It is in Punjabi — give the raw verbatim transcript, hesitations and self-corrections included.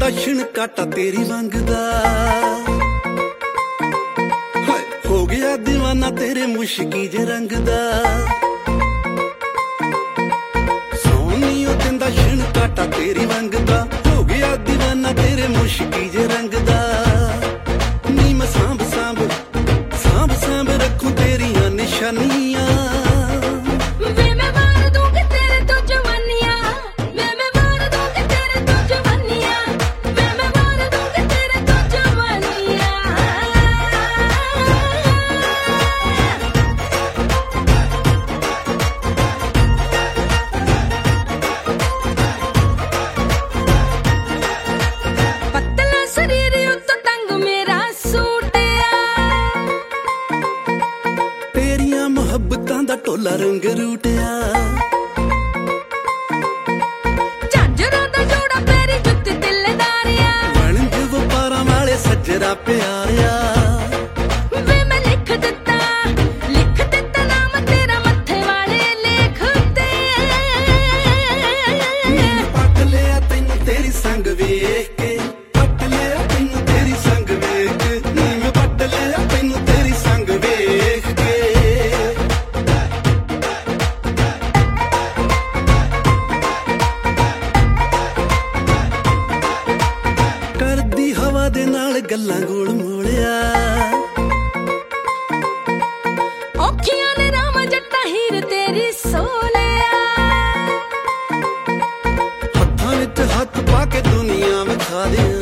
ਦਿੰਦਾ ਛਿਣ ਕਾਟਾ ਤੇਰੀ ਮੰਗਦਾ ਹੋ ਗਿਆ دیਵਾਨਾ ਤੇਰੇ ਮੁਸ਼ਕੀ ਜੇ ਰੰਗ ਦਾ ਸੋਹਣੀ ਉਹ ਦਿੰਦਾ ਛਿਣ ਕਾਟਾ ਤੇਰੀ ਮੰਗਦਾ ਹੋ ਗਿਆ دیਵਾਨਾ ਤੇਰੇ ਮੁਸ਼ਕੀ ਜੇ ਰੰਗ ਦਾ ਨੀ ਮੈਂ ਸਾਂਭ ਸਾਂਭ ਸਾਂਭ ਸਾਂਭ ਰੱਖੂ ਤੇਰੀਆਂ ਨਿਸ਼ਾਨੀਆਂ ਮੁਹੱਬਤਾਂ ਦਾ ਢੋਲਾ ਰੰਗ ਰੂਟਿਆ ਝਾਂਜਰਾਂ ਦਾ ਜੋੜਾ ਪੈਰੀ ਜੁੱਤੀ ਦਿਲਦਾਰਿਆ ਵਣਜ ਵਪਾਰਾਂ ਵਾਲੇ ਸੱਜਰਾ ਪਿਆਰਿਆ ਵੇ ਮੈਂ ਲਿਖ ਦਿੱਤਾ ਲਿਖ ਦਿੱਤਾ ਨਾਮ ਤੇਰਾ ਮੱਥੇ ਵਾਲੇ ਲੇਖ ਤੇ ਪੱਟ ਲਿਆ ਤੈਨੂੰ ਤੇਰੀ ਸੰਗ ਵੇਖ ਕੇ ਪੱਟ ਲਿਆ ਤੈਨੂੰ ਤੇਰੀ ਸੰਗ ਵੇਖ ਕੇ ਨੀ ਮੈਂ ਪੱਟ ਲਿਆ ਤੈਨੂੰ ਤੇਰੀ ਸੰਗ ਵੇਖ ਕੇ ਕਰਦੀ ਹਵਾ ਦੇ ਨਾਲ ਗੱਲਾਂ ਗੋਲ ਮੋੜਿਆ ਔਖੀਆਂ ਨੇ ਰਾਮ ਜੱਟਾਂ ਹੀਰ ਤੇਰੀ ਸੋਲਿਆ ਹੱਥਾਂ ਵਿੱਚ ਹੱਥ ਪਾ ਕੇ ਦੁਨੀਆ ਵਿਖਾ ਦੇ